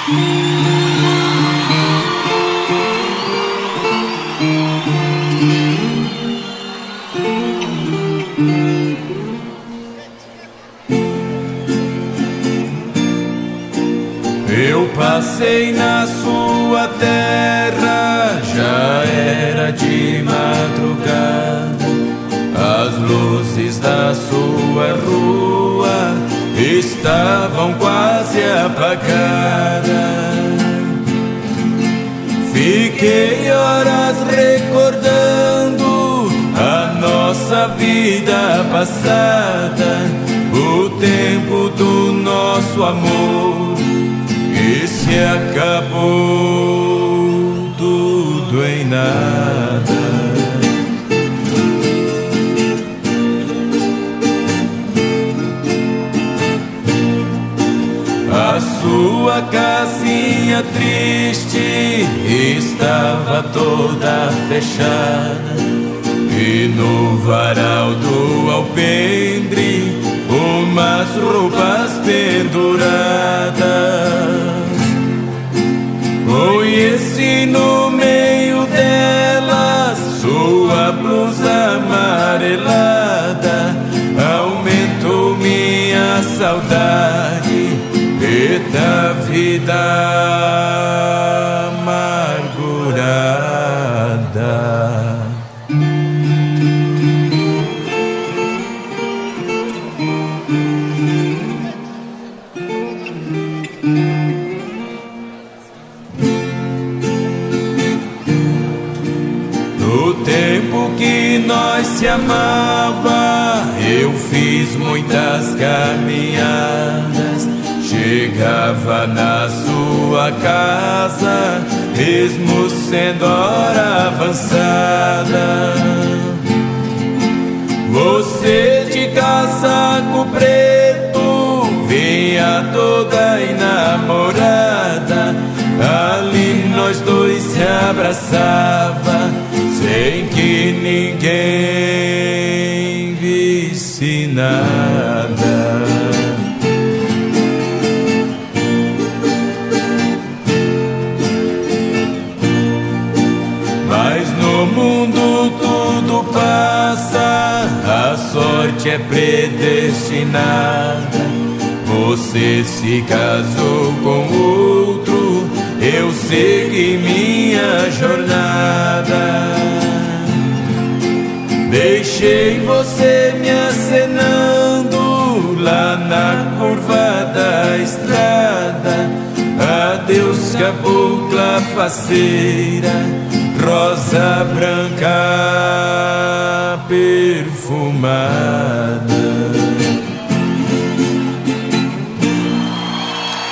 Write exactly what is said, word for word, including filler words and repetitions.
Eu passei na sua terra, já era de madrugada. As luzes da sua rua estavam quase apagadas. Fiquei horas recordando a nossa vida passada, o tempo do nosso amor. E se acabou tudo em nada. A sua casinha triste estava toda fechada, e no varal do alpendre umas roupas penduradas. Conheci no meio delas sua blusa amarelada. Aumentou minha saudade e da vida amargurada. No tempo que nós se amava, eu fiz muitas caminhadas. Chegava na sua casa, mesmo sendo hora avançada. Você de casaco preto vinha toda enamorada. Ali nós dois se abraçava, sem que ninguém visse nada. Mas no mundo tudo passa, a sorte é predestinada. Você se casou com outro, eu segui minha jornada. Deixei você me acenando lá na curva da estrada. Adeus, cabocla faceira, rosa branca perfumada.